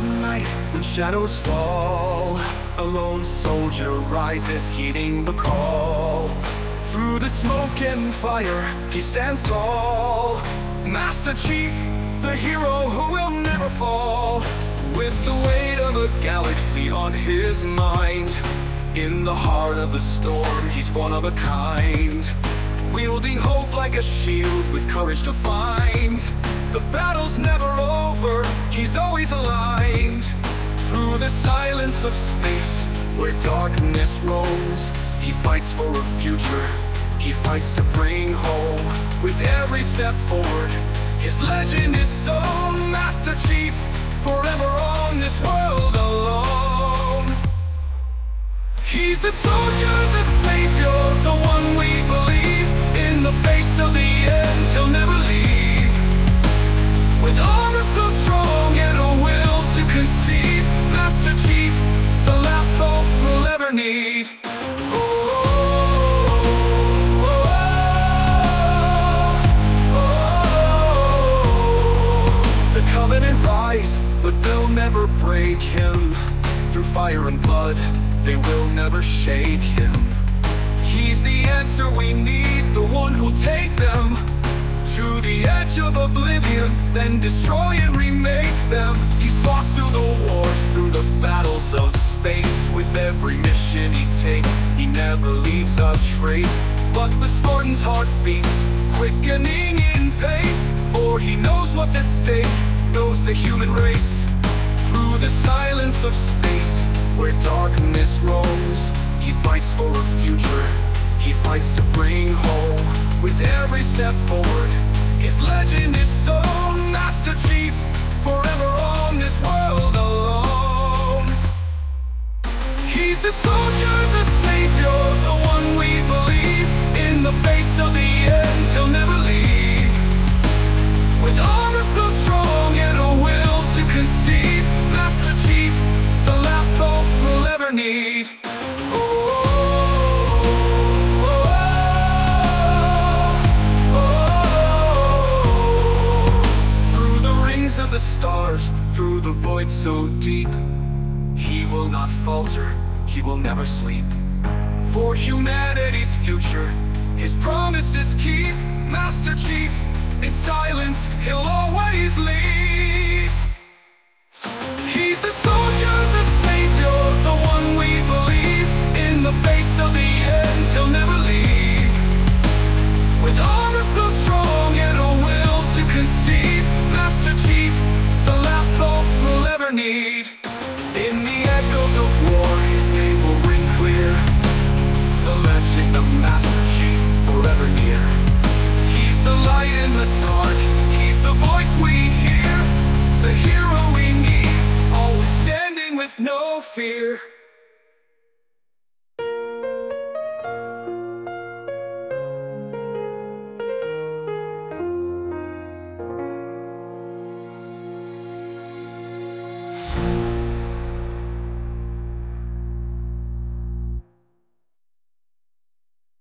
night, when shadows fall, a lone soldier rises, heeding the call. Through the smoke and fire, he stands tall. Master Chief, the hero who will never fall. With the weight of a galaxy on his mind, in the heart of the storm, he's one of a kind. Wielding hope like a shield, with courage to find. The battle's never over, he's always aligned. Through the silence of space, where darkness roams, he fights for a future, he fights to bring home. With every step forward, his legend is sown. Master Chief, forever on this world alone. He's the soldier, the savior, the one we believe. In the face of the end, he'll never leave. With armor so strong and a will to conceive, Master Chief, the last hope we'll ever need. The Covenant rise, but they'll never break him. Through fire and blood, they will never shake him. He's the answer we need, the one who'll take them to the edge of oblivion, then destroy and remake them. He's fought through the wars, through the battles of space. With every mission he takes, he never leaves a trace. But the Spartan's heart beats, quickening in pace. For he knows what's at stake, knows the human race. Through the silence of space, where darkness roams, he fights for a future, he fights to bring home. With every step forward, his legend is sown. Master Chief, forever on this world alone. He's the soldier, the savior, the one we believe. In the face of the end, he'll never leave. With armor so strong and a will to conceive, Master Chief, the last hope we'll ever need. Through the rings of the stars, through the void so deep, he will not falter, he will never sleep. For humanity's future, his promises keep. Master Chief, in silence, he'll always lead. He's the soldier, the savior, the one we believe. In the face of the end, he'll never leave. With armor so strong and a will to conceive, Master Chief, the last hope we'll ever need. In the echoes of war, his name will ring clear. The legend of Master Chief, forever near. He's the light in the dark, he's the voice we hear. The hero we need, always standing with no fear.